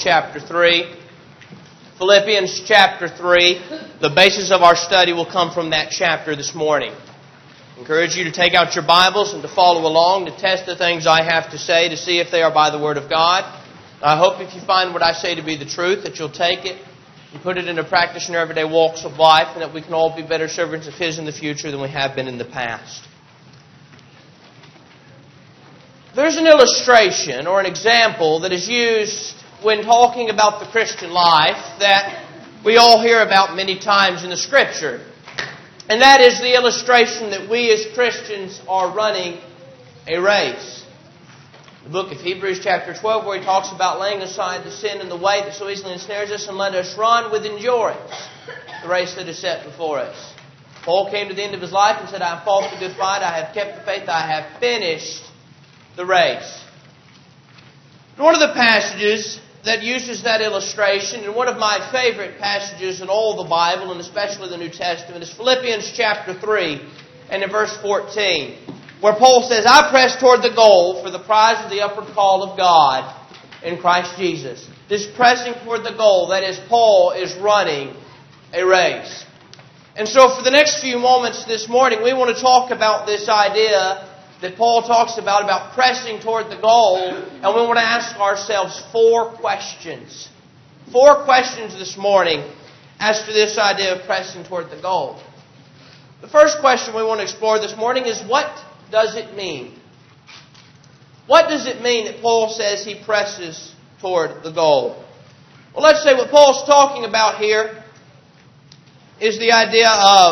chapter 3. Philippians chapter 3. The basis of our study will come from that chapter this morning. I encourage you to take out your Bibles and to follow along, to test the things I have to say, to see if they are by the Word of God. I hope if you find what I say to be the truth, that you'll take it and put it into practice in your everyday walks of life, and that we can all be better servants of His in the future than we have been in the past. There's an illustration or an example that is used when talking about the Christian life that we all hear about many times in the Scripture. And that is the illustration that we as Christians are running a race. The book of Hebrews chapter 12, where he talks about laying aside the sin and the way that so easily ensnares us, and let us run with endurance the race that is set before us. Paul came to the end of his life and said, I have fought the good fight, I have kept the faith, I have finished the race. One of the passages that uses that illustration, and one of my favorite passages in all the Bible, and especially the New Testament, is Philippians chapter 3 and in verse 14, where Paul says, I press toward the goal for the prize of the upward call of God in Christ Jesus. This pressing toward the goal, that is, Paul is running a race. And so for the next few moments this morning, we want to talk about this idea that Paul talks about pressing toward the goal, and we want to ask ourselves four questions. Four questions this morning as to this idea of pressing toward the goal. The first question we want to explore this morning is, what does it mean? What does it mean that Paul says he presses toward the goal? Well, let's say what Paul's talking about here is the idea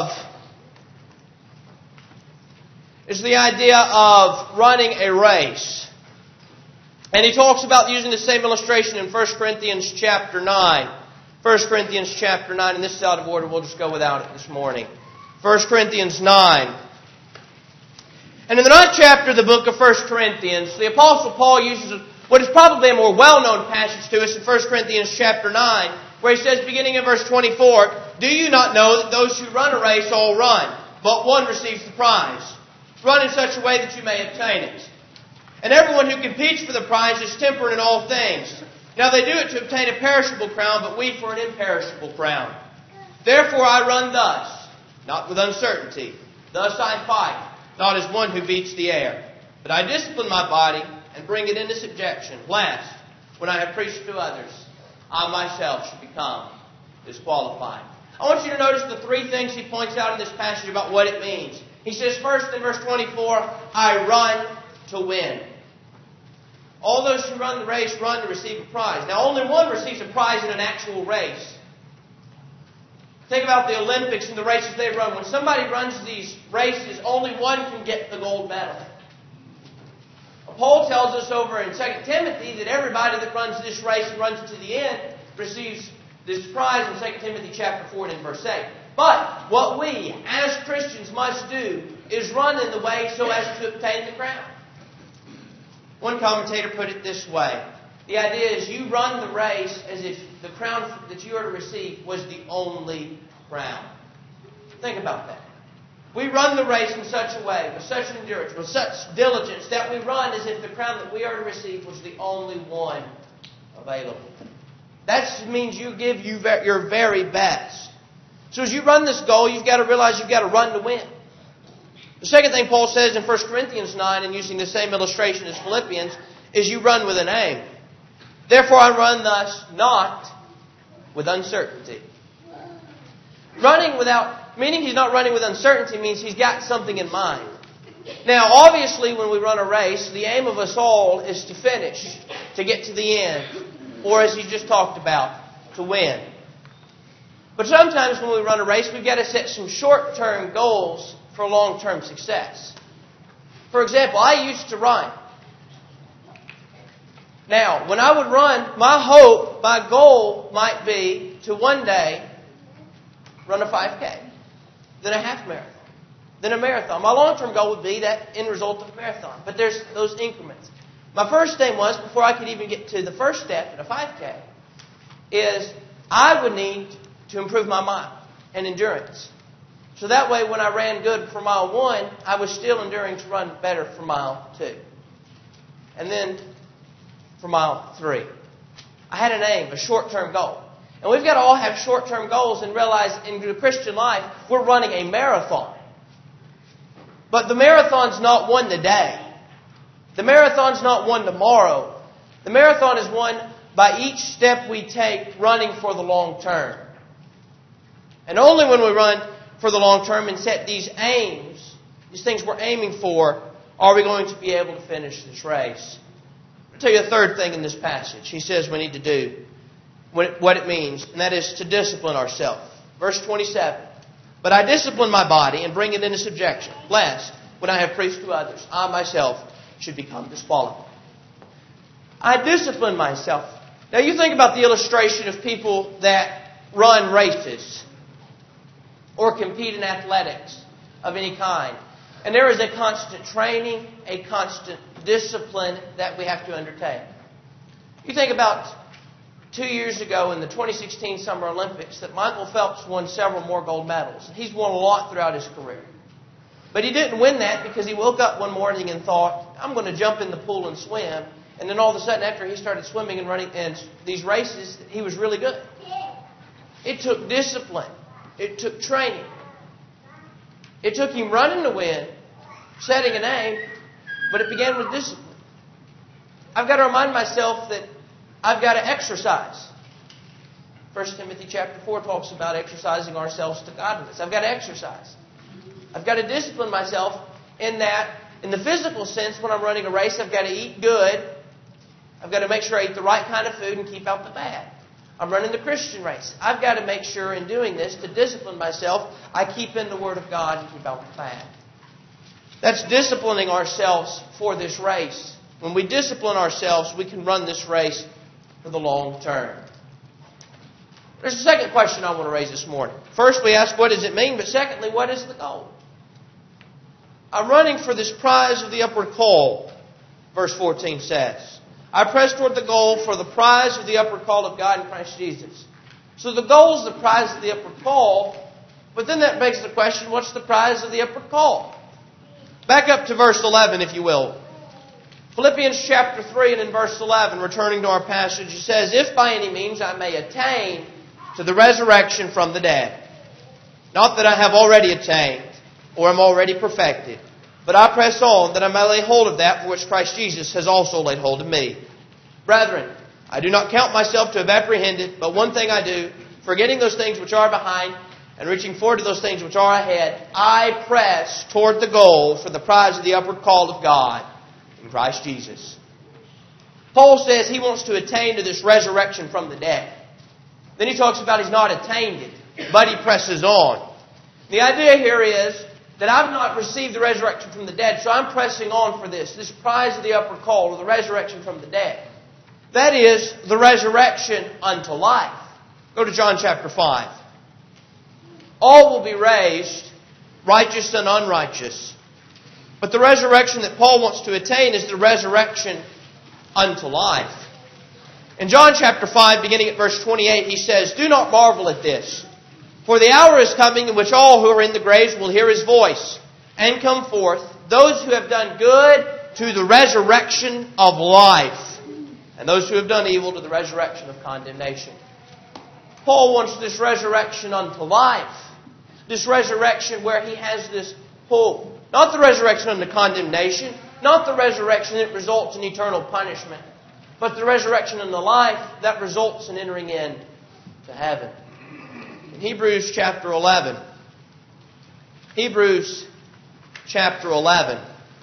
of running a race. And he talks about using the same illustration in 1 Corinthians chapter 9. 1 Corinthians chapter 9, and this is out of order, we'll just go without it this morning. 1 Corinthians 9. And in the 9th chapter of the book of 1 Corinthians, the Apostle Paul uses what is probably a more well-known passage to us in 1 Corinthians chapter 9, where he says, beginning in verse 24, Do you not know that those who run a race all run, but one receives the prize? Run in such a way that you may obtain it. And everyone who competes for the prize is temperate in all things. Now they do it to obtain a perishable crown, but we for an imperishable crown. Therefore I run thus, not with uncertainty. Thus I fight, not as one who beats the air. But I discipline my body and bring it into subjection. Last, when I have preached to others, I myself should become disqualified. I want you to notice the three things he points out in this passage about what it means. He says first in verse 24, I run to win. All those who run the race run to receive a prize. Now only one receives a prize in an actual race. Think about the Olympics and the races they run. When somebody runs these races, only one can get the gold medal. Paul tells us over in 2 Timothy that everybody that runs this race and runs it to the end receives this prize in 2 Timothy chapter 4 and in verse 8. But what we, as Christians, must do is run in the way so as to obtain the crown. One commentator put it this way. The idea is you run the race as if the crown that you are to receive was the only crown. Think about that. We run the race in such a way, with such endurance, with such diligence, that we run as if the crown that we are to receive was the only one available. That means you give your very best. So as you run this goal, you've got to realize you've got to run to win. The second thing Paul says in 1 Corinthians 9, and using the same illustration as Philippians, is you run with an aim. Therefore I run thus, not with uncertainty. Meaning he's not running with uncertainty means he's got something in mind. Now, obviously, when we run a race, the aim of us all is to finish, to get to the end, or as he just talked about, to win. But sometimes when we run a race, we've got to set some short-term goals for long-term success. For example, I used to run. Now, when I would run, my goal might be to one day run a 5K, then a half marathon, then a marathon. My long-term goal would be that end result of a marathon. But there's those increments. My first thing was, before I could even get to the first step in a 5K, is I would need to improve my mile and endurance. So that way, when I ran good for mile 1, I was still enduring to run better for mile 2. And then for mile 3. I had an aim, a short-term goal. And we've got to all have short-term goals and realize in the Christian life, we're running a marathon. But the marathon's not won today. The marathon's not won tomorrow. The marathon is won by each step we take running for the long term. And only when we run for the long term and set these aims, these things we're aiming for, are we going to be able to finish this race. I'll tell you a third thing in this passage. He says we need to do what it means, and that is to discipline ourselves. Verse 27. But I discipline my body and bring it into subjection, lest, when I have preached to others, I myself should become disqualified. I discipline myself. Now you think about the illustration of people that run races or compete in athletics of any kind. And there is a constant training, a constant discipline that we have to undertake. You think about 2 years ago in the 2016 Summer Olympics that Michael Phelps won several more gold medals. He's won a lot throughout his career. But he didn't win that because he woke up one morning and thought, I'm going to jump in the pool and swim. And then all of a sudden after he started swimming and running in these races, he was really good. It took discipline. It took training. It took him running to win, setting an aim, but it began with discipline. I've got to remind myself that I've got to exercise. 1 Timothy chapter 4 talks about exercising ourselves to godliness. I've got to exercise. I've got to discipline myself in that, in the physical sense, when I'm running a race, I've got to eat good. I've got to make sure I eat the right kind of food and keep out the bad. I'm running the Christian race. I've got to make sure in doing this, to discipline myself, I keep in the Word of God and keep out the bad. That's disciplining ourselves for this race. When we discipline ourselves, we can run this race for the long term. There's a second question I want to raise this morning. First, we ask, what does it mean? But secondly, what is the goal? I'm running for this prize of the upward call, verse 14 says. I press toward the goal for the prize of the upward call of God in Christ Jesus. So the goal is the prize of the upward call, but then that begs the question, what's the prize of the upward call? Back up to verse 11, if you will. Philippians chapter 3 and in verse 11, returning to our passage, it says, if by any means I may attain to the resurrection from the dead. Not that I have already attained or am already perfected, but I press on that I may lay hold of that for which Christ Jesus has also laid hold of me. Brethren, I do not count myself to have apprehended, but one thing I do, forgetting those things which are behind and reaching forward to those things which are ahead, I press toward the goal for the prize of the upward call of God in Christ Jesus. Paul says he wants to attain to this resurrection from the dead. Then he talks about he's not attained it, but he presses on. The idea here is that I've not received the resurrection from the dead, so I'm pressing on for this prize of the upward call, or the resurrection from the dead. That is, the resurrection unto life. Go to John chapter 5. All will be raised, righteous and unrighteous. But the resurrection that Paul wants to attain is the resurrection unto life. In John chapter 5, beginning at verse 28, he says, do not marvel at this. For the hour is coming in which all who are in the graves will hear His voice and come forth, those who have done good to the resurrection of life, and those who have done evil to the resurrection of condemnation. Paul wants this resurrection unto life. This resurrection where he has this hope. Not the resurrection unto condemnation, not the resurrection that results in eternal punishment, but the resurrection unto life that results in entering in to heaven. Hebrews chapter 11. Hebrews chapter 11.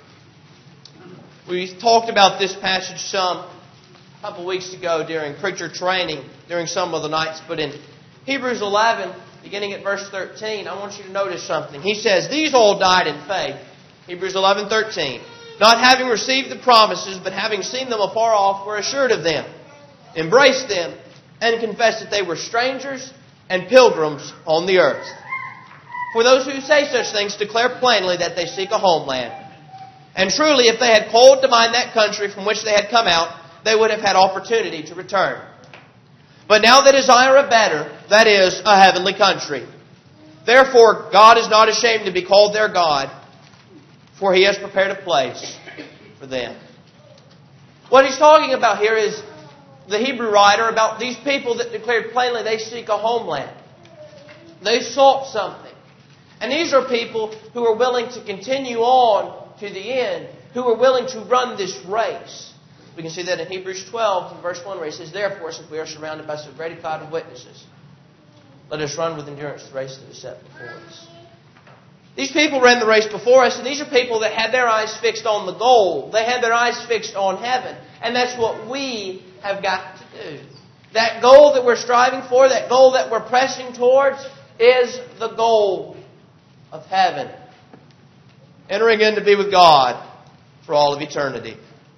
We talked about this passage a couple weeks ago during preacher training, during some of the nights. But in Hebrews 11, beginning at verse 13, I want you to notice something. He says, these all died in faith. Hebrews 11:13. Not having received the promises, but having seen them afar off, were assured of them, embraced them, and confessed that they were strangers and pilgrims on the earth. For those who say such things declare plainly that they seek a homeland. And truly, if they had called to mind that country from which they had come out, they would have had opportunity to return. But now they desire a better, that is, a heavenly country. Therefore, God is not ashamed to be called their God, for He has prepared a place for them. What he's talking about here is the Hebrew writer about these people that declared plainly they seek a homeland. They sought something. And these are people who are willing to continue on to the end, who are willing to run this race. We can see that in Hebrews 12, in verse 1, where he says, "Therefore, since we are surrounded by so great a cloud of witnesses, let us run with endurance the race that is set before us." These people ran the race before us, and these are people that had their eyes fixed on the goal. They had their eyes fixed on heaven. And that's what we have got to do. That goal that we're striving for, that goal that we're pressing towards, is the goal of heaven. Entering in to be with God for all of eternity.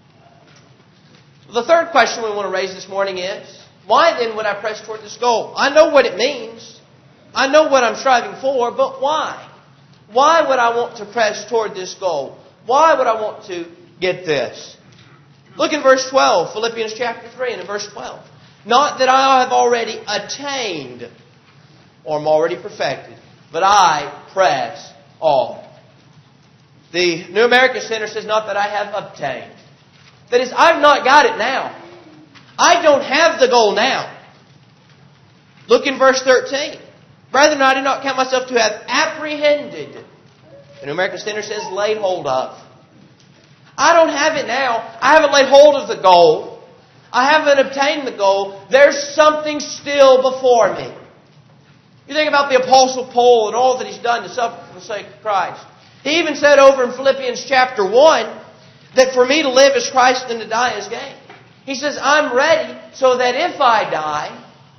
The third question we want to raise this morning is, why then would I press toward this goal? I know what it means. I know what I'm striving for, but why? Why would I want to press toward this goal? Why would I want to get this? Look in verse 12, Philippians chapter 3, and in verse 12. "Not that I have already attained or am already perfected, but I press on." The New American Standard says, "Not that I have obtained." That is, I've not got it now. I don't have the goal now. Look in verse 13. "Brethren, I do not count myself to have apprehended." The New American Standard says, "laid hold of." I don't have it now. I haven't laid hold of the goal. I haven't obtained the goal. There's something still before me. You think about the Apostle Paul and all that he's done to suffer for the sake of Christ. He even said over in Philippians chapter 1 that for me to live is Christ and to die is gain. He says, I'm ready so that if I die,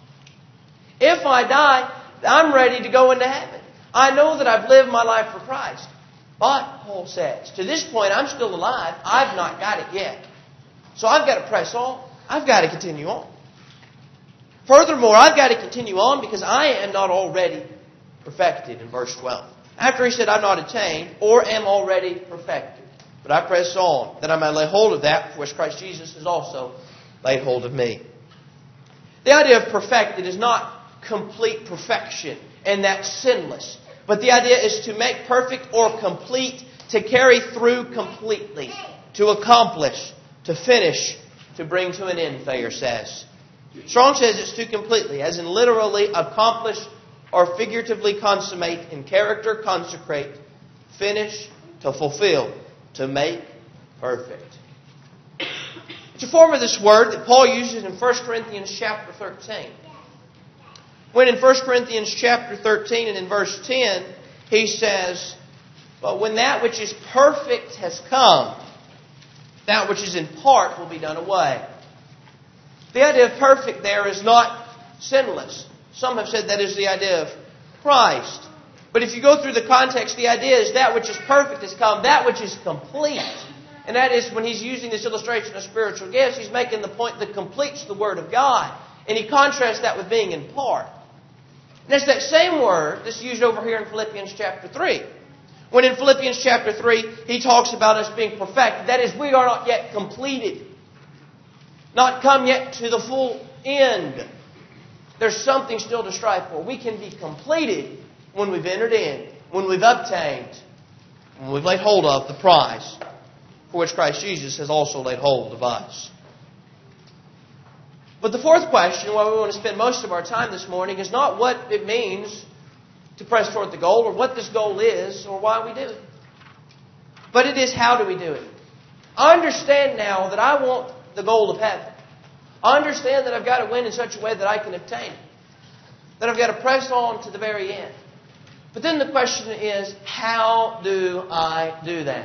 I'm ready to go into heaven. I know that I've lived my life for Christ. But, Paul says, to this point I'm still alive. I've not got it yet. So I've got to press on. I've got to continue on. Furthermore, I've got to continue on because I am not already perfected in verse 12. After he said, I've not attained or am already perfected. But I press on that I may lay hold of that for which Christ Jesus has also laid hold of me. The idea of perfected is not complete perfection and that's sinless. But the idea is to make perfect or complete, to carry through completely, to accomplish, to finish, to bring to an end, Thayer says. Strong says it's to completely, as in literally accomplish or figuratively consummate in character, consecrate, finish, to fulfill, to make perfect. It's a form of this word that Paul uses in 1 Corinthians chapter 13. When in 1 Corinthians chapter 13 and in verse 10, he says, but when that which is perfect has come, that which is in part will be done away. The idea of perfect there is not sinless. Some have said that is the idea of Christ. But if you go through the context, the idea is that which is perfect has come, that which is complete. And that is when he's using this illustration of spiritual gifts, he's making the point that completes the Word of God. And he contrasts that with being in part. And it's that same word that's used over here in Philippians chapter 3. When in Philippians chapter 3, he talks about us being perfected. That is, we are not yet completed. Not come yet to the full end. There's something still to strive for. We can be completed when we've entered in, when we've obtained, when we've laid hold of the prize for which Christ Jesus has also laid hold of us. But the fourth question, why we want to spend most of our time this morning, is not what it means to press toward the goal or what this goal is or why we do it. But it is how do we do it. I understand now that I want the goal of heaven. I understand that I've got to win in such a way that I can obtain it. That I've got to press on to the very end. But then the question is, how do I do that?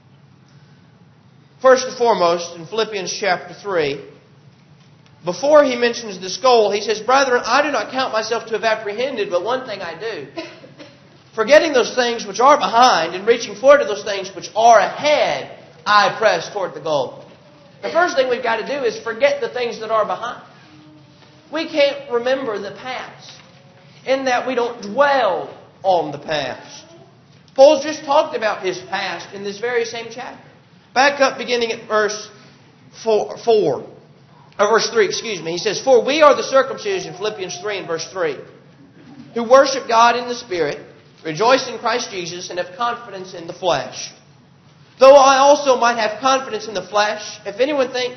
First and foremost, in Philippians chapter 3, before he mentions this goal, he says, brethren, I do not count myself to have apprehended, but one thing I do. Forgetting those things which are behind and reaching forward to those things which are ahead, I press toward the goal. The first thing we've got to do is forget the things that are behind. We can't remember the past, in that we don't dwell on the past. Paul's just talked about his past in this very same chapter. Back up beginning at verse 3, He says, for we are the circumcision, Philippians 3 and verse 3, who worship God in the Spirit, rejoice in Christ Jesus, and have confidence in the flesh. Though I also might have confidence in the flesh, if anyone thinks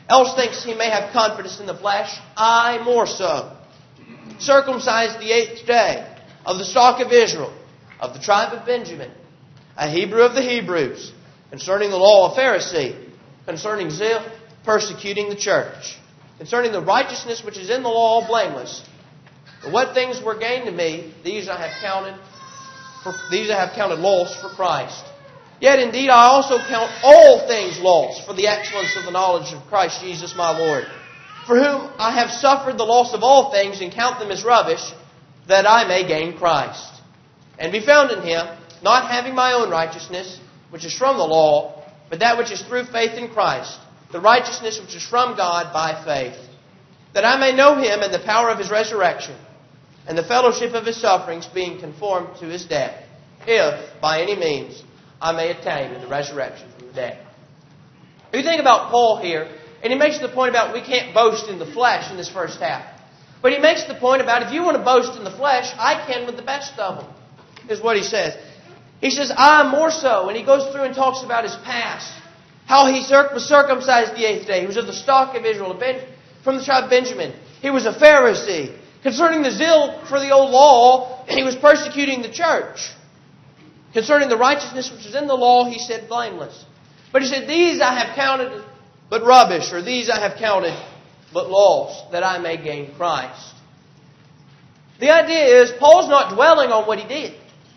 else thinks he may have confidence in the flesh, I more so. Circumcised the 8th day, of the stock of Israel, of the tribe of Benjamin, a Hebrew of the Hebrews, concerning the law, a Pharisee, concerning zeal, persecuting the church, concerning the righteousness which is in the law, blameless. But what things were gained to me, these I have counted loss for Christ. Yet indeed I also count all things loss for the excellence of the knowledge of Christ Jesus my Lord, for whom I have suffered the loss of all things, and count them as rubbish, that I may gain Christ, and be found in Him, not having my own righteousness, which is from the law, but that which is through faith in Christ, the righteousness which is from God by faith, that I may know Him and the power of His resurrection, and the fellowship of His sufferings, being conformed to His death, if, by any means, I may attain to the resurrection from the dead. You think about Paul here, and he makes the point about we can't boast in the flesh in this first half. But he makes the point about if you want to boast in the flesh, I can with the best of them, is what he says. He says, I more so. And he goes through and talks about his past. How he was circumcised the 8th day. He was of the stock of Israel, from the tribe of Benjamin. He was a Pharisee. Concerning the zeal for the old law, he was persecuting the church. Concerning the righteousness which is in the law, he said blameless. But he said, these I have counted but rubbish, or these I have counted but loss, that I may gain Christ. The idea is, Paul's not dwelling on what he did.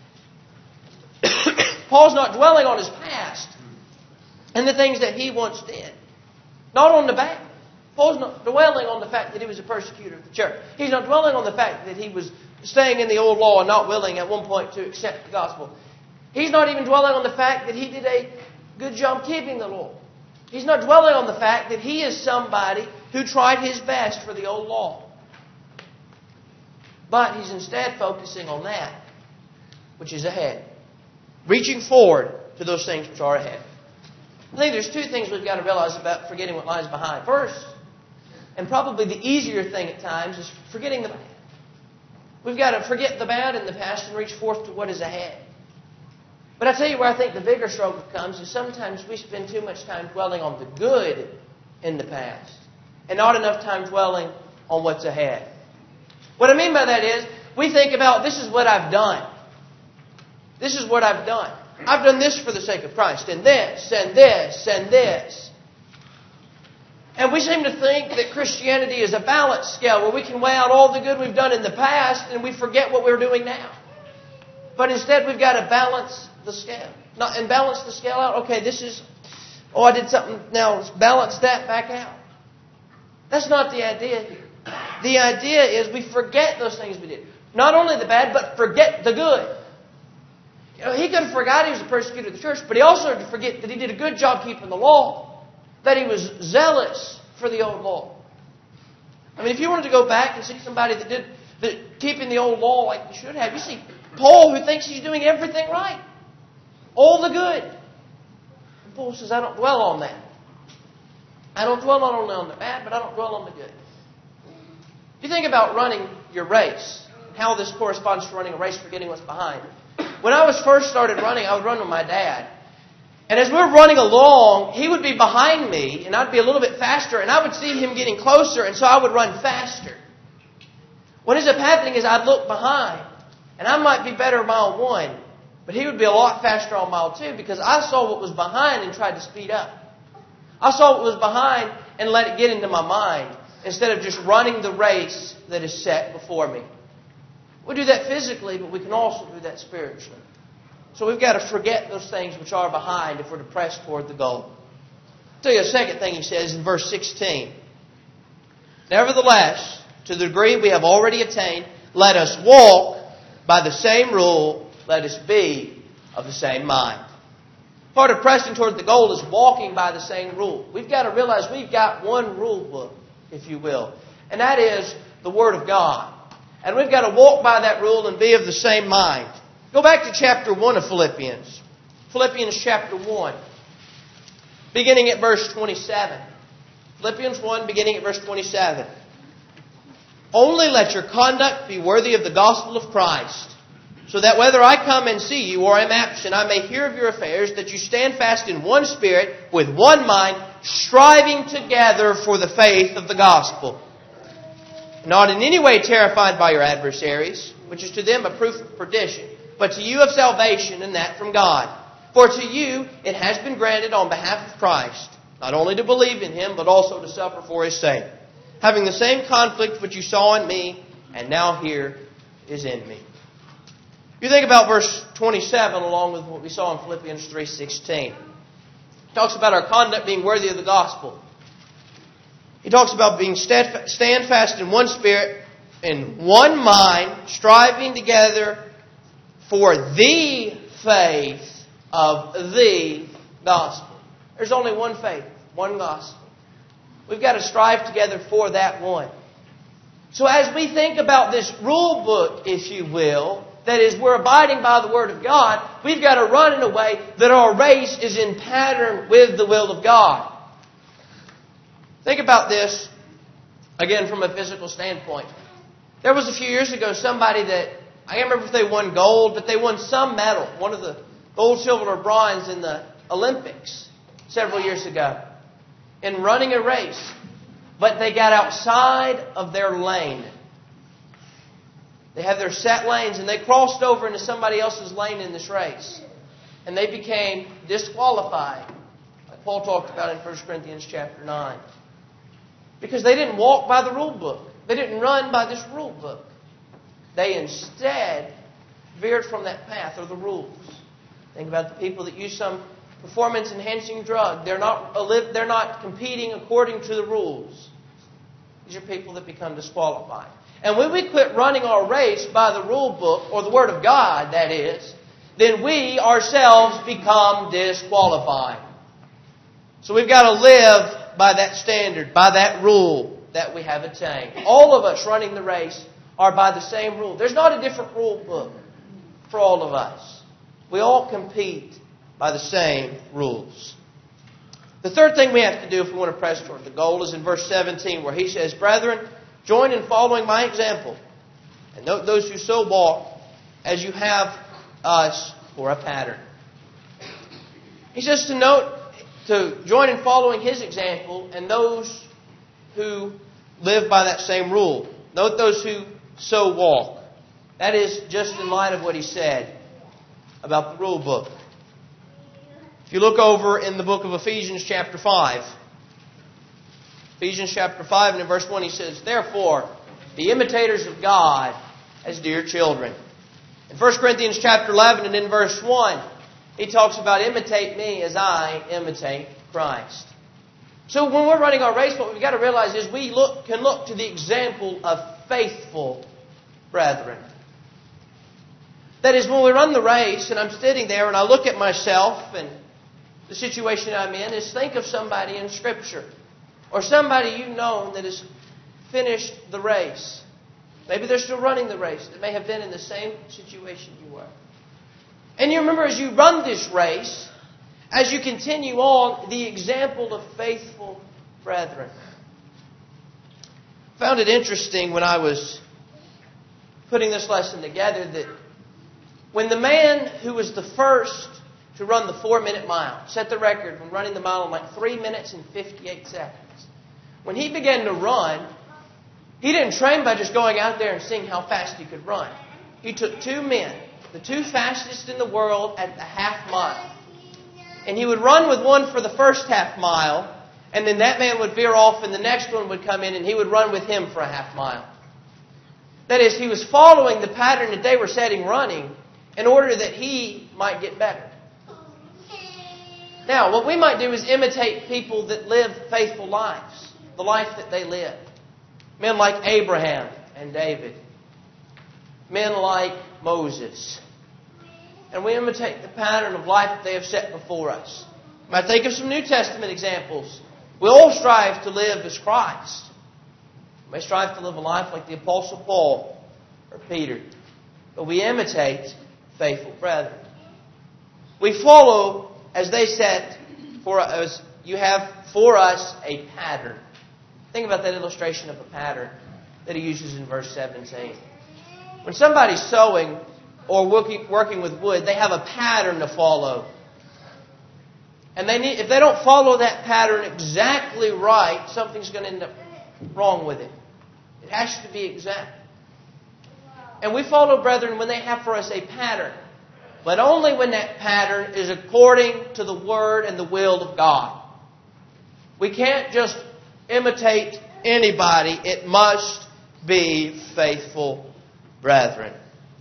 Paul's not dwelling on his past and the things that he once did. Not on the bad. Paul's not dwelling on the fact that he was a persecutor of the church. He's not dwelling on the fact that he was staying in the old law and not willing at one point to accept the gospel. He's not even dwelling on the fact that he did a good job keeping the law. He's not dwelling on the fact that he is somebody who tried his best for the old law. But he's instead focusing on that which is ahead. Reaching forward to those things which are ahead. I think there's two things we've got to realize about forgetting what lies behind. First, and probably the easier thing at times, is forgetting the bad. We've got to forget the bad in the past and reach forth to what is ahead. But I tell you where I think the bigger struggle comes is sometimes we spend too much time dwelling on the good in the past and not enough time dwelling on what's ahead. What I mean by that is we think about, this is what I've done. This is what I've done. I've done this for the sake of Christ, and this, and this, and this. And we seem to think that Christianity is a balance scale where we can weigh out all the good we've done in the past and we forget what we're doing now. But instead we've got to balance the scale. And balance the scale out. Okay, this is, I did something, now let's balance that back out. That's not the idea here. The idea is we forget those things we did. Not only the bad, but forget the good. You know, he could have forgot he was a persecutor of the church, but he also had to forget that he did a good job keeping the law. That he was zealous for the old law. I mean, if you wanted to go back and see somebody that did keeping the old law like you should have, you see Paul who thinks he's doing everything right. All the good. And Paul says, I don't dwell on that. I don't dwell not only on the bad, but I don't dwell on the good. If you think about running your race, how this corresponds to running a race, forgetting what's behind. When I was first started running, I would run with my dad. And as we were running along, he would be behind me, and I'd be a little bit faster, and I would see him getting closer, and so I would run faster. What ends up happening is I'd look behind, and I might be better mile 1, but he would be a lot faster on mile 2 because I saw what was behind and tried to speed up. I saw what was behind and let it get into my mind instead of just running the race that is set before me. We do that physically, but we can also do that spiritually. So we've got to forget those things which are behind if we're to press toward the goal. I'll tell you a second thing he says in verse 16. Nevertheless, to the degree we have already attained, let us walk by the same rule, let us be of the same mind. Part of pressing toward the goal is walking by the same rule. We've got to realize we've got one rule book, if you will, and that is the Word of God. And we've got to walk by that rule and be of the same mind. Go back to chapter 1 of Philippians. Philippians chapter 1. Beginning at verse 27. Philippians 1, beginning at verse 27. Only let your conduct be worthy of the gospel of Christ, so that whether I come and see you or am absent, I may hear of your affairs, that you stand fast in one spirit, with one mind, striving together for the faith of the gospel. Not in any way terrified by your adversaries, which is to them a proof of perdition, but to you of salvation, and that from God. For to you it has been granted on behalf of Christ, not only to believe in Him, but also to suffer for His sake, having the same conflict which you saw in me, and now here is in me. If you think about verse 27, along with what we saw in Philippians 3:16, it talks about our conduct being worthy of the gospel. He talks about being stand fast in one spirit, in one mind, striving together for the faith of the gospel. There's only one faith, one gospel. We've got to strive together for that one. So as we think about this rule book, if you will, that is, we're abiding by the Word of God, we've got to run in a way that our race is in pattern with the will of God. Think about this, again, from a physical standpoint. There was a few years ago somebody that, I can't remember if they won gold, but they won some medal, one of the gold, silver, or bronze in the Olympics several years ago, in running a race. But they got outside of their lane. They have their set lanes, and they crossed over into somebody else's lane in this race. And they became disqualified, like Paul talked about in 1 Corinthians chapter 9. Because they didn't walk by the rule book. They didn't run by this rule book. They instead veered from that path or the rules. Think about the people that use some performance-enhancing drug. They're not competing according to the rules. These are people that become disqualified. And when we quit running our race by the rule book, or the Word of God, that is, then we ourselves become disqualified. So we've got to live by that standard, by that rule that we have attained. All of us running the race are by the same rule. There's not a different rule book for all of us. We all compete by the same rules. The third thing we have to do if we want to press toward the goal is in verse 17, where he says, "Brethren, join in following my example, and note those who so walk as you have us for a pattern." He says to join in following his example and those who live by that same rule. Note those who so walk. That is just in light of what he said about the rule book. If you look over in the book of Ephesians chapter 5, Ephesians chapter 5 and in verse 1 he says, "Therefore, be imitators of God as dear children." In 1 Corinthians chapter 11 and in verse 1, he talks about imitate me as I imitate Christ. So when we're running our race, what we've got to realize is we can look to the example of faithful brethren. That is, when we run the race and I'm sitting there and I look at myself and the situation I'm in, is think of somebody in Scripture or somebody you've known that has finished the race. Maybe they're still running the race. They may have been in the same situation you were. And you remember as you run this race, as you continue on, the example of faithful brethren. I found it interesting when I was putting this lesson together that when the man who was the first to run the 4-minute mile, set the record when running the mile in like 3 minutes and 58 seconds, when he began to run, he didn't train by just going out there and seeing how fast he could run. He took 2 men, the 2 fastest in the world at the half mile. And he would run with one for the first half mile, and then that man would veer off and the next one would come in and he would run with him for a half mile. That is, he was following the pattern that they were setting running in order that he might get better. Now, what we might do is imitate people that live faithful lives, the life that they live. Men like Abraham and David. Men like Moses. And we imitate the pattern of life that they have set before us. You might think of some New Testament examples. We all strive to live as Christ. We may strive to live a life like the Apostle Paul or Peter. But we imitate faithful brethren. We follow as they set for us, you have for us a pattern. Think about that illustration of a pattern that he uses in verse 17. When somebody's sowing or working with wood, they have a pattern to follow. And if they don't follow that pattern exactly right, something's going to end up wrong with it. It has to be exact. And we follow brethren when they have for us a pattern. But only when that pattern is according to the Word and the will of God. We can't just imitate anybody. It must be faithful brethren.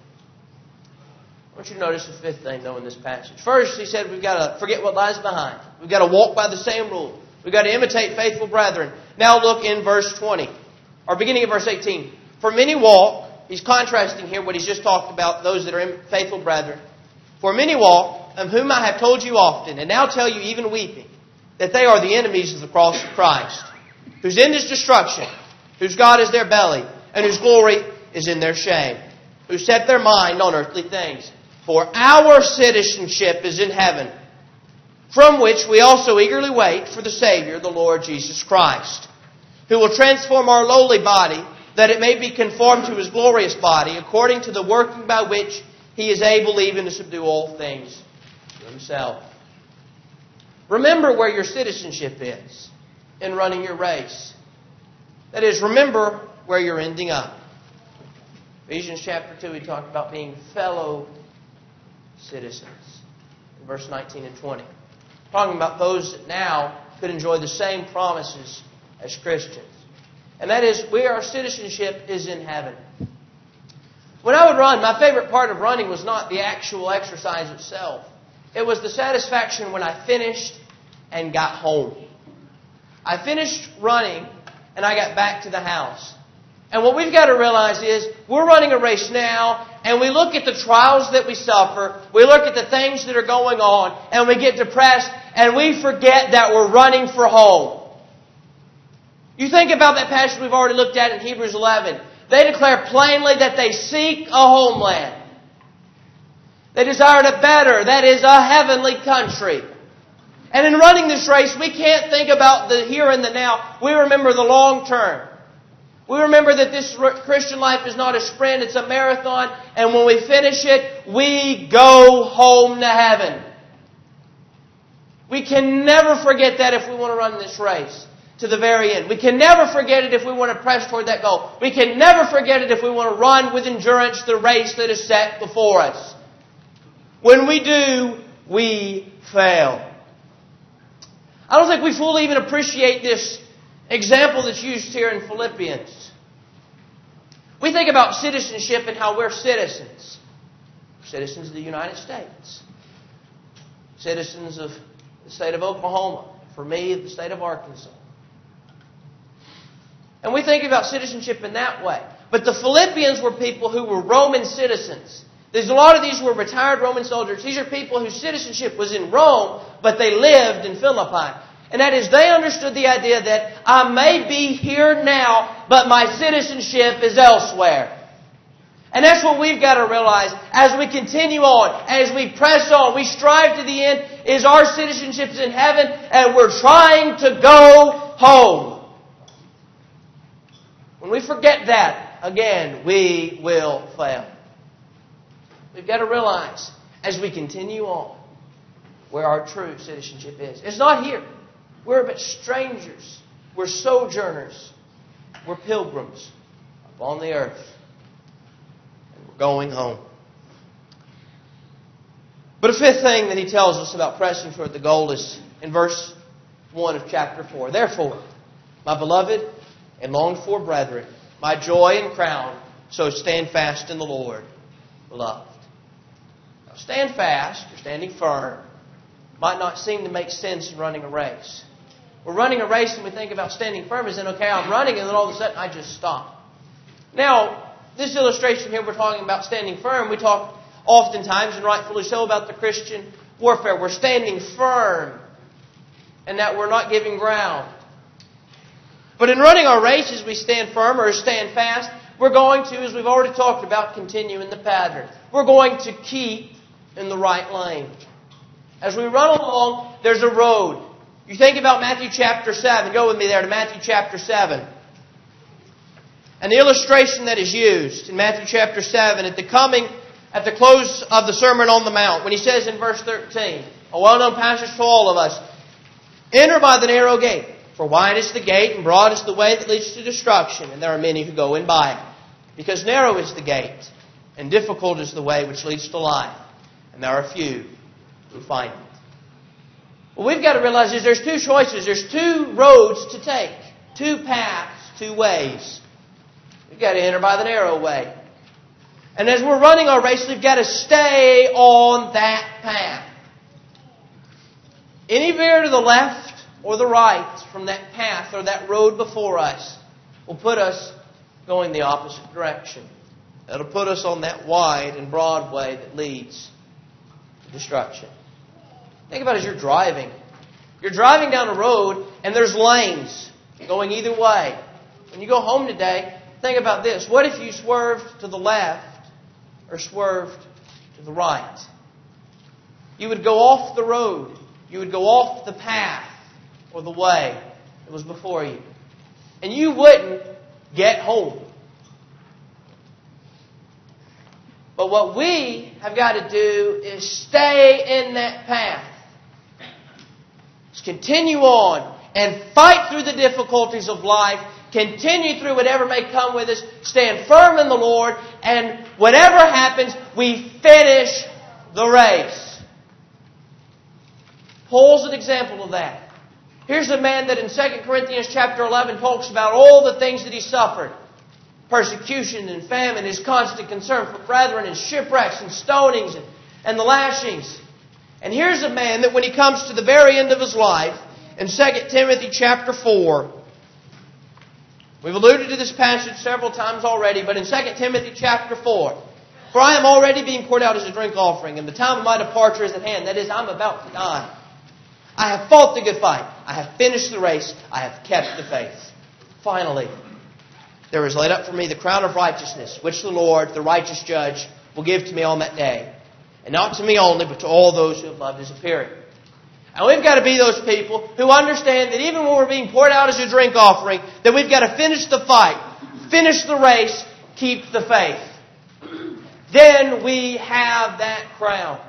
I want you to notice the fifth thing, though, in this passage. First, he said we've got to forget what lies behind. We've got to walk by the same rule. We've got to imitate faithful brethren. Now look in verse 20, or beginning of verse 18. For many walk, he's contrasting here what he's just talked about, those that are faithful brethren. For many walk, of whom I have told you often, and now tell you even weeping, that they are the enemies of the cross of Christ, whose end is destruction, whose God is their belly, and whose glory is in their shame, who set their mind on earthly things. For our citizenship is in heaven, from which we also eagerly wait for the Savior, the Lord Jesus Christ, who will transform our lowly body, that it may be conformed to His glorious body, according to the working by which He is able even to subdue all things to Himself. Remember where your citizenship is in running your race. That is, remember where you're ending up. Ephesians chapter 2, we talked about being fellow citizens. In verse 19 and 20. Talking about those that now could enjoy the same promises as Christians. And that is, our citizenship is in heaven. When I would run, my favorite part of running was not the actual exercise itself. It was the satisfaction when I finished and got home. I finished running and I got back to the house. And what we've got to realize is we're running a race now, and we look at the trials that we suffer, we look at the things that are going on, and we get depressed, and we forget that we're running for home. You think about that passage we've already looked at in Hebrews 11. They declare plainly that they seek a homeland. They desire a better, that is, a heavenly country. And in running this race, we can't think about the here and the now. We remember the long term. We remember that this Christian life is not a sprint, it's a marathon. And when we finish it, we go home to heaven. We can never forget that if we want to run this race to the very end. We can never forget it if we want to press toward that goal. We can never forget it if we want to run with endurance the race that is set before us. When we do, we fail. I don't think we fully even appreciate this example that's used here in Philippians. We think about citizenship and how we're citizens. We're citizens of the United States. Citizens of the state of Oklahoma. For me, the state of Arkansas. And we think about citizenship in that way. But the Philippians were people who were Roman citizens. There's a lot of these who were retired Roman soldiers. These are people whose citizenship was in Rome, but they lived in Philippi. And that is, they understood the idea that I may be here now, but my citizenship is elsewhere. And that's what we've got to realize as we continue on, as we press on, we strive to the end, is our citizenship is in heaven, and we're trying to go home. When we forget that, again, we will fail. We've got to realize, as we continue on, where our true citizenship is. It's not here. We're but strangers. We're sojourners. We're pilgrims upon the earth. And we're going home. But a fifth thing that he tells us about pressing toward the goal is in verse 1 of chapter 4. Therefore, my beloved and longed for brethren, my joy and crown, so stand fast in the Lord, beloved. Now, stand fast, or standing firm, might not seem to make sense in running a race. We're running a race and we think about standing firm as in, okay, I'm running, and then all of a sudden I just stop. Now, this illustration here, we're talking about standing firm. We talk oftentimes, and rightfully so, about the Christian warfare. We're standing firm and that we're not giving ground. But in running our races, we stand firm or stand fast. We're going to, as we've already talked about, continue in the pattern. We're going to keep in the right lane. As we run along, there's a road. You think about Matthew chapter 7. Go with me there to Matthew chapter 7. And the illustration that is used in Matthew chapter 7, at the coming at the close of the Sermon on the Mount when he says in verse 13, a well-known passage to all of us, "Enter by the narrow gate, for wide is the gate and broad is the way that leads to destruction, and there are many who go in by it. Because narrow is the gate, and difficult is the way which leads to life, and there are few who find it." What we've got to realize is there's two choices. There's two roads to take. Two paths, two ways. We've got to enter by the narrow way. And as we're running our race, we've got to stay on that path. Any veer to the left or the right from that path or that road before us will put us going the opposite direction. It'll put us on that wide and broad way that leads to destruction. Think about it as you're driving. You're driving down a road and there's lanes going either way. When you go home today, think about this. What if you swerved to the left or swerved to the right? You would go off the road. You would go off the path or the way that was before you. And you wouldn't get home. But what we have got to do is stay in that path. Just continue on and fight through the difficulties of life. Continue through whatever may come with us. Stand firm in the Lord. And whatever happens, we finish the race. Paul's an example of that. Here's a man that in 2 Corinthians chapter 11 talks about all the things that he suffered. Persecution and famine, his constant concern for brethren, and shipwrecks and stonings and the lashings. And here's a man that when he comes to the very end of his life, in 2 Timothy chapter 4, we've alluded to this passage several times already, but in 2 Timothy chapter 4, "For I am already being poured out as a drink offering, and the time of my departure is at hand." That is, I'm about to die. "I have fought the good fight. I have finished the race. I have kept the faith. Finally, there is laid up for me the crown of righteousness, which the Lord, the righteous judge, will give to me on that day. And not to me only, but to all those who have loved His appearing." And we've got to be those people who understand that even when we're being poured out as a drink offering, that we've got to finish the fight, finish the race, keep the faith. Then we have that crown.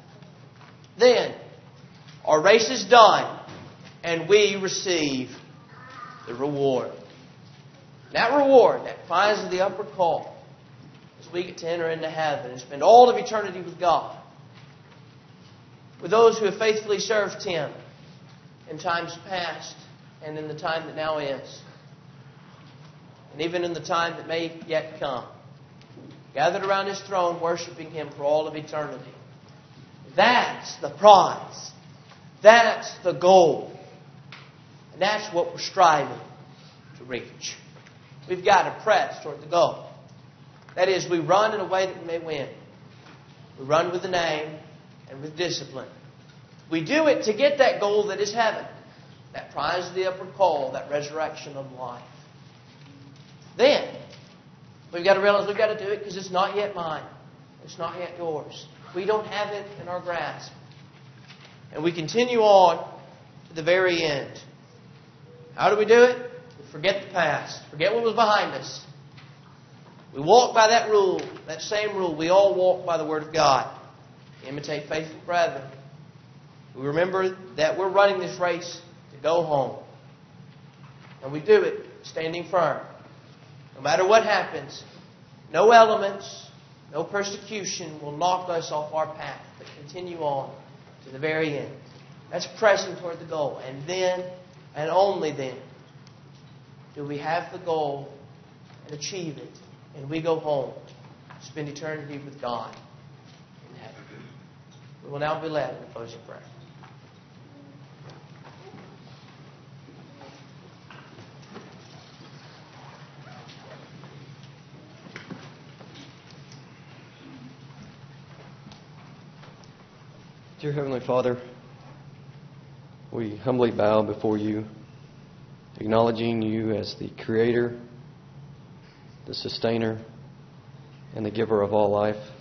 Then our race is done, and we receive the reward. That reward, that prize of the upward call, is we get to enter into heaven and spend all of eternity with God, with those who have faithfully served Him in times past and in the time that now is, and even in the time that may yet come, gathered around His throne, worshiping Him for all of eternity. That's the prize. That's the goal. And that's what we're striving to reach. We've got to press toward the goal. That is, we run in a way that we may win. We run with a name and with discipline. We do it to get that goal that is heaven. That prize of the upward call, that resurrection of life. Then, we've got to realize we've got to do it because it's not yet mine. It's not yet yours. We don't have it in our grasp. And we continue on to the very end. How do we do it? We forget the past. Forget what was behind us. We walk by that rule, that same rule. We all walk by the Word of God. Imitate faithful brethren. We remember that we're running this race to go home. And we do it standing firm. No matter what happens, no elements, no persecution will knock us off our path, but continue on to the very end. That's pressing toward the goal. And then, and only then, do we have the goal and achieve it. And we go home, spend eternity with God in heaven. We will now be led in a closing prayer. Dear Heavenly Father, we humbly bow before you, acknowledging you as the Creator, the Sustainer, and the Giver of all life.